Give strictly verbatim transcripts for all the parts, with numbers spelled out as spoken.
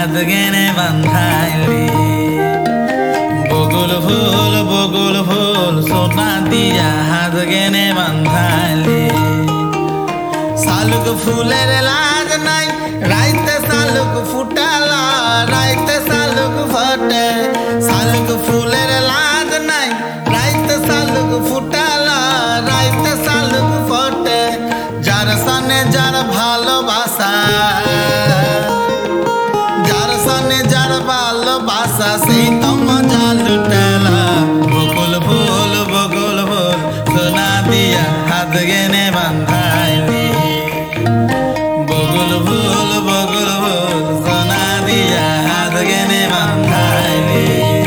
হাত গেনে বান্ধাইলি বগুল ফুল বগুল ফুল সোনা দিয়া হাত গেনে বান্ধাইলি শালুক ফুলের লাজ নাই রাইতে শালুক ফুটালা রাইতে শালুক ফটে শালুক ফুলের লাজ নাই রাইতে শালুক ফুটালা রাইতে শালুক ফটে যার সনে যার ভালোবাসা যার সনে যার ভালোবাসা সেই তো মজা লুটেলা বকুল ফুল বকুল ফুল সোনা দিয়া হাত গেনে বান্ধাইলি বকুল ফুল বকুল ফুল সোনা দিয়া হাত গেনে বান্ধাইলি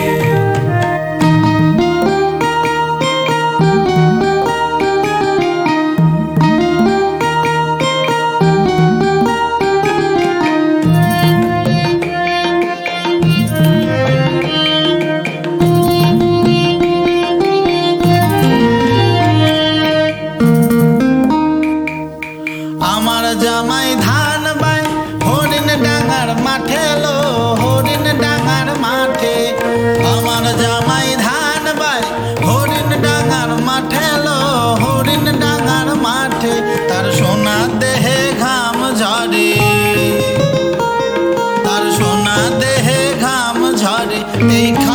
আমার জামাই ধান বাই হরিণ ডাঙার মাঠে লো হরিণ ডাঙার মাঠে আমার জামাই ধান বাই হরিণ ডাঙার মাঠে লো হরিণ ডাঙার মাঠে তার সোনা দেহে ঘাম ঝরে তার সোনা দেহে ঘাম ঝরে এই